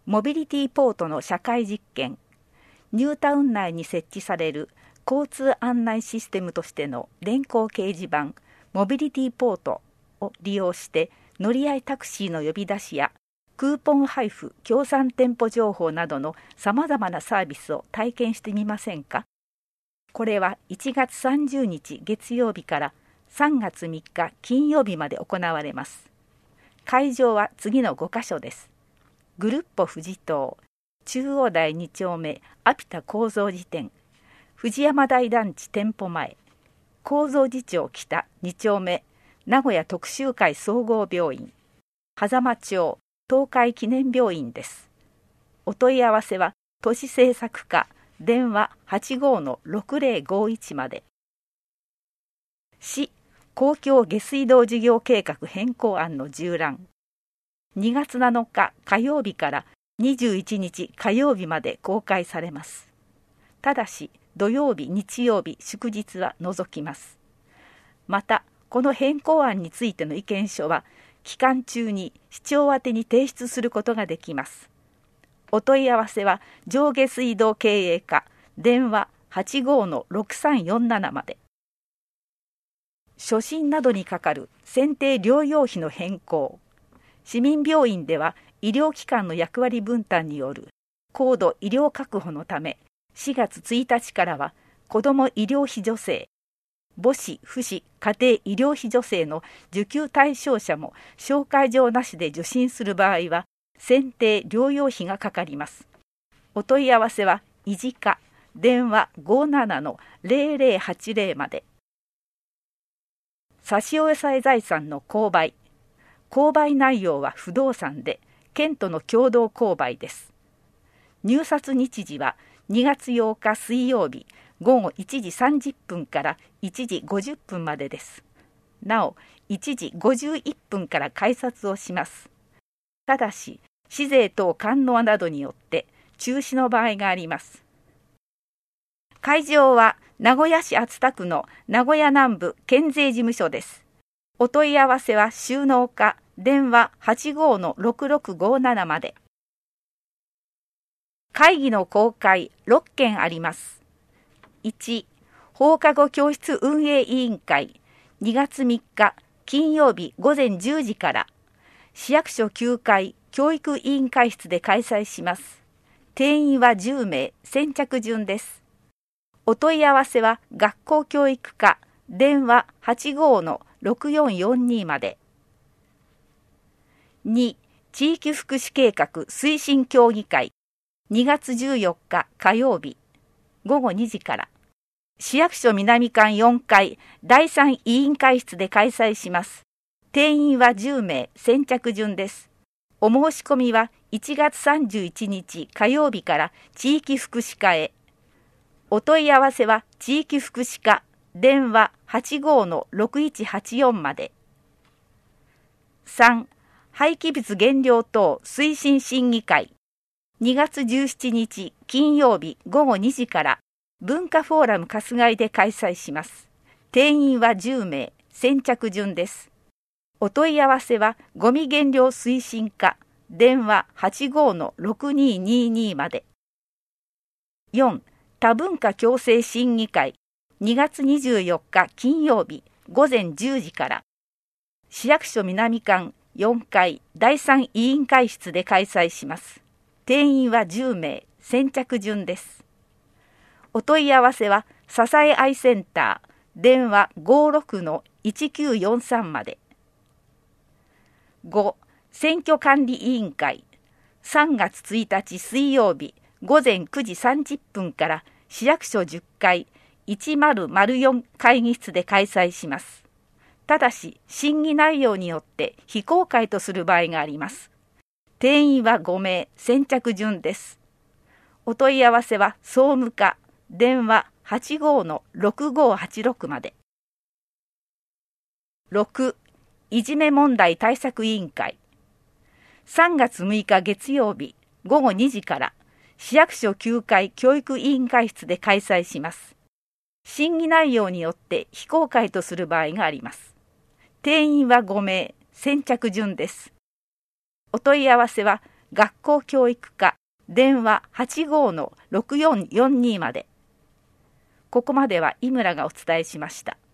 モビリティポートの社会実験、ニュータウン内に設置される交通案内システムとしての電光掲示板モビリティポートを利用して乗り合いタクシーの呼び出しやクーポン配布協賛店舗情報などのさまざまなサービスを体験してみませんか。これは1月30日月曜日から3月3日金曜日まで行われます。会場は次の5カ所です。グルッポ富士島、中央台2丁目アピタ構造寺店、藤山台団地店舗前、構造寺町北2丁目名古屋特集会総合病院、狭間町東海記念病院です。お問い合わせは都市政策課電話 85-6051 まで。市公共下水道事業計画変更案の縦覧、2月7日火曜日から21日火曜日まで公開されます。ただし土曜日、日曜日、祝日は除きます。またこの変更案についての意見書は期間中に市長宛てに提出することができます。お問い合わせは上下水道経営課電話 85-6347 まで。初診などにかかる選定療養費の変更、市民病院では医療機関の役割分担による高度医療確保のため4月1日からは子ども医療費助成、母子・父子家庭医療費助成の受給対象者も紹介状なしで受診する場合は選定療養費がかかります。お問い合わせは医事課電話 57-0080 まで。差し押さえ財産の購買内容は不動産で県との共同購買です。入札日時は2月8日水曜日午後1時30分から1時50分までです。なお1時51分から改札をします。ただし市税等緩納などによって中止の場合があります。会場は名古屋市熱田区の名古屋南部県税事務所です。お問い合わせは収納課電話 85-6657 まで。会議の公開6件あります。1、放課後教室運営委員会2月3日金曜日午前10時から市役所9階教育委員会室で開催します。定員は10名、先着順です。お問い合わせは学校教育課電話 85-6442 まで。2、地域福祉計画推進協議会2月14日火曜日午後2時から市役所南館4階第3委員会室で開催します。定員は10名、先着順です。お申し込みは1月31日火曜日から地域福祉課へ。お問い合わせは地域福祉課電話 85-6184 まで。3、廃棄物減量等推進審議会2月17日金曜日午後2時から文化フォーラム春日井で開催します。定員は10名、先着順です。お問い合わせはゴミ減量推進課電話 85-6222 まで。4、多文化共生審議会2月24日金曜日午前10時から市役所南館4階第3委員会室で開催します。定員は10名、先着順です。お問い合わせは支え合いセンター電話 56-1943 まで。5、選挙管理委員会3月1日水曜日午前9時30分から市役所10階1004会議室で開催します。ただし審議内容によって非公開とする場合があります。定員は5名、先着順です。お問い合わせは総務課電話 85-6586 まで。6、いじめ問題対策委員会3月6日月曜日午後2時から市役所9階教育委員会室で開催します。審議内容によって非公開とする場合があります。定員は5名、先着順です。お問い合わせは学校教育課電話 85-6442 まで。ここまでは井村がお伝えしました。